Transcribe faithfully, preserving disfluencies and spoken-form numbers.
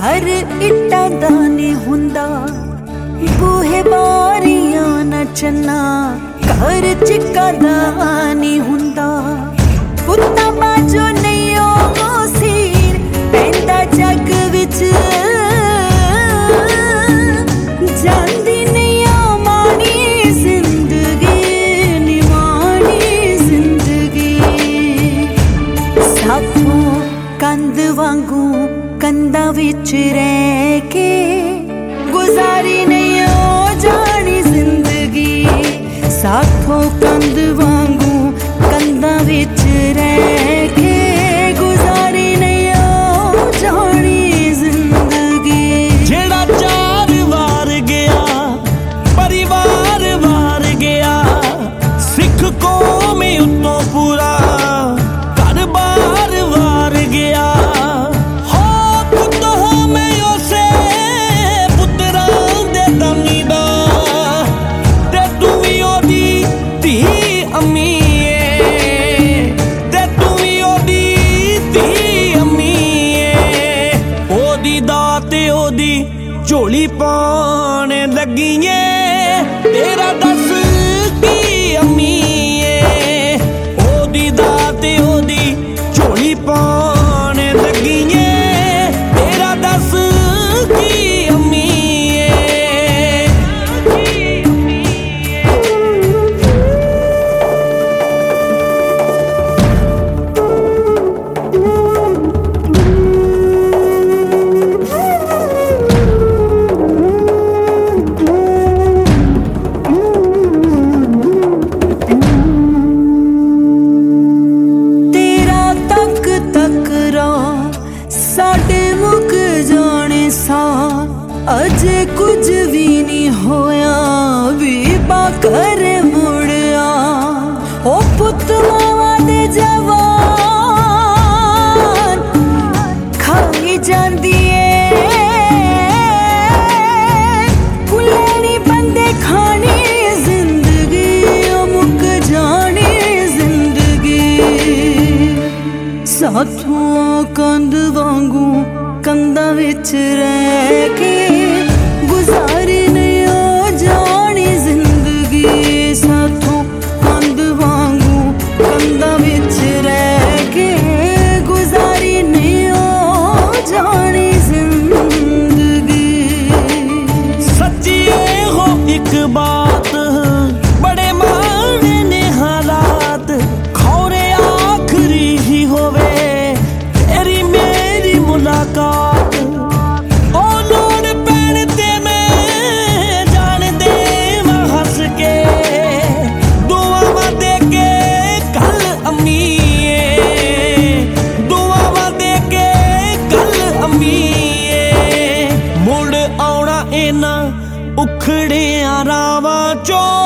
घर इट्टां दा नहीं हुंदा, बूहे बारियां नचना घर चिक्का दा नहीं हुंदा। पुत्ता बाजो नहीं ओ सीर पैंदा जग विच, जांदी नहीं आ माड़ी जिंदगी नी माड़ी जिंदगी। साथों कंद वांगू कंधा विच रह के गुजारी नहीं ओ जानी जिंदगी। साथों कंध वांगू कंधा विच रह के गुजारी नहीं ओ जानी जिंदगी। जेड़ा चार वार गया परिवार वार गया, सिख कौम उत्तों पूरा घर बार वार गया। झोली पाने लगी है तेरा दस की अम्मी है, ओदी दाते ओदी झोली पाने लगी है तेरा दस की अम्मी अजे कुछ भी नहीं होया भी बाकर मुड़िया। ओ पुत मावा दे जवान खाई जांदी पुलेनी बंदे खानी जिंदगी ओ मुक जानी जिंदगी। साथों कंध वांगू कंधा विच रह के गुजारी नहीं ओ जानी जिंदगी। साथों कंध वांगू कंधा विच रह के गुजारी नहीं ओ जानी जिंदगी। सच्ची हो एक बात बड़े माने ने हालात, खौरे आखरी ही होवे तेरी मेरी मुलाकात। ओ लोड़ पैण ते मैं जान दे हंस के दुआवां दे के कल अम्मी, दुआवां दे के कल अम्मी। मुड़ आउणा इन्हां उखड़ियां रावां चों